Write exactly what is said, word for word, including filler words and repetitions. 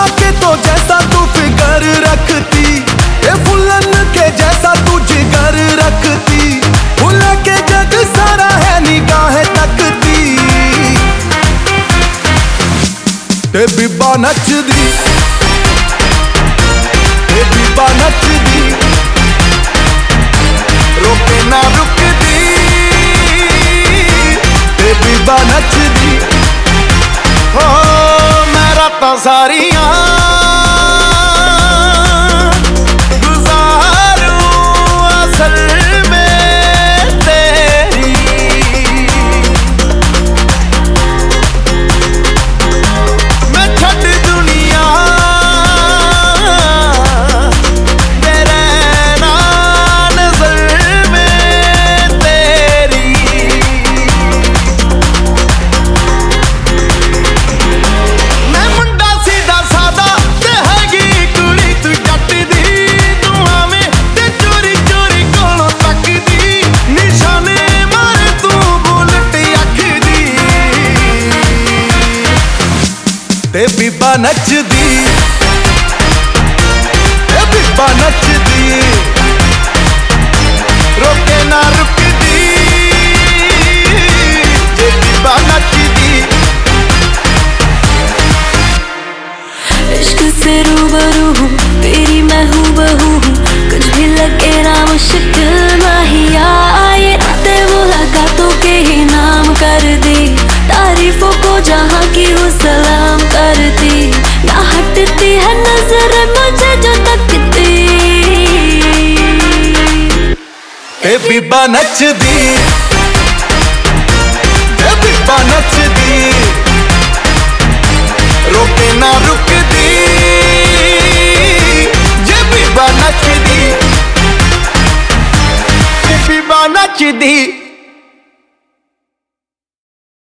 के तो जैसा तू फिकर रखती, ये फुलन के जैसा तू जिगर रखती, फूल के जग सारा है निगाहें तकती, ते बीबा नचदी, ते बीबा नचदी, रोके ना रुकदी, ते बीबा नचदी। हो मैं रातां सारियां गुजारूं असल में तेरी, मैं छड्ड दुनिया दे रहना नज़र में तेरी, मैं मुंडा सीधा सादा ते हैगी कुड़ी तू जट दी, तू आवें ते चोरी चोरी कोलों तकदी, निशाने मारे तू बुलट अख दी, ते बीबा नचदी, ते बीबा नचदी, रोके ना रुकदी, ते बीबा नचदी। इश्क से रूबरू हूँ तेरी मैं हूँ बहू हूँ, कुछ भी लगे ना मुश्किल नहीं आए, रातें मुलाकातों के ही नाम कर दी, तारीफों को जहाँ की हूँ सलाम करती, ना हटती है नजर मुझे जो तकती, ते बीबा नचदी, ते बीबा नचदी।